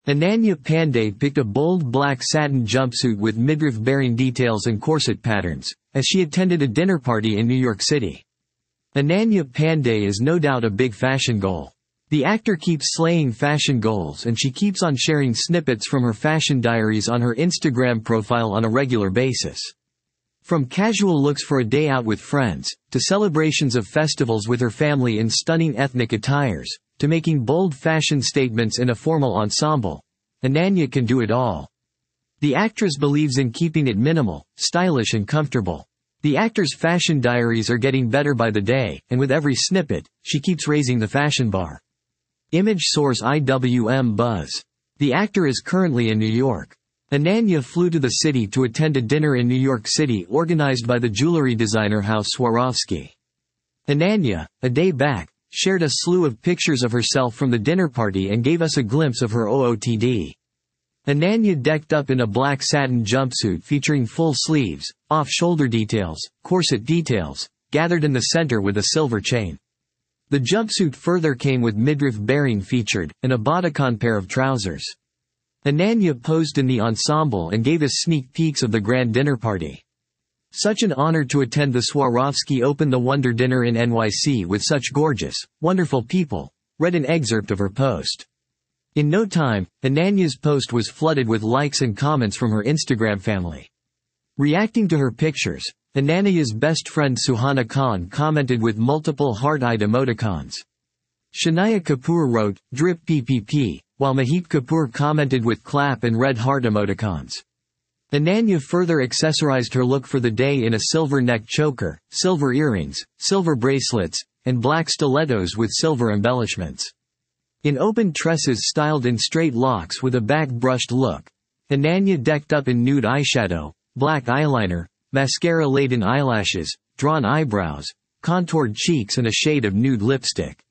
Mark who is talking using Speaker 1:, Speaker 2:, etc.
Speaker 1: Ananya Panday picked a bold black satin jumpsuit with midriff-bearing details and corset patterns, as she attended a dinner party in New York City. Ananya Panday is no doubt a big fashion goal. The actor keeps slaying fashion goals, and she keeps on sharing snippets from her fashion diaries on her Instagram profile on a regular basis. From casual looks for a day out with friends, to celebrations of festivals with her family in stunning ethnic attires, to making bold fashion statements in a formal ensemble, Ananya can do it all. The actress believes in keeping it minimal, stylish and comfortable. The actor's fashion diaries are getting better by the day, and with every snippet, she keeps raising the fashion bar. Image source IWM Buzz. The actor is currently in New York. Ananya flew to the city to attend a dinner in New York City organized by the jewelry designer house Swarovski. Ananya, a day back, shared a slew of pictures of herself from the dinner party and gave us a glimpse of her OOTD. Ananya decked up in a black satin jumpsuit featuring full sleeves, off-shoulder details, corset details, gathered in the center with a silver chain. The jumpsuit further came with midriff-bearing featured, and a bodycon pair of trousers. Ananya posed in the ensemble and gave us sneak peeks of the grand dinner party. Such an honor to attend the Swarovski Open the Wonder Dinner in NYC with such gorgeous, wonderful people, read an excerpt of her post. In no time, Ananya's post was flooded with likes and comments from her Instagram family. Reacting to her pictures, Ananya's best friend Suhana Khan commented with multiple heart-eyed emoticons. Shania Kapoor wrote, "Drip PPP," while Mahit Kapoor commented with clap and red heart emoticons. Ananya further accessorized her look for the day in a silver neck choker, silver earrings, silver bracelets, and black stilettos with silver embellishments. In open tresses styled in straight locks with a back-brushed look, Ananya decked up in nude eyeshadow, black eyeliner, mascara-laden eyelashes, drawn eyebrows, contoured cheeks and a shade of nude lipstick.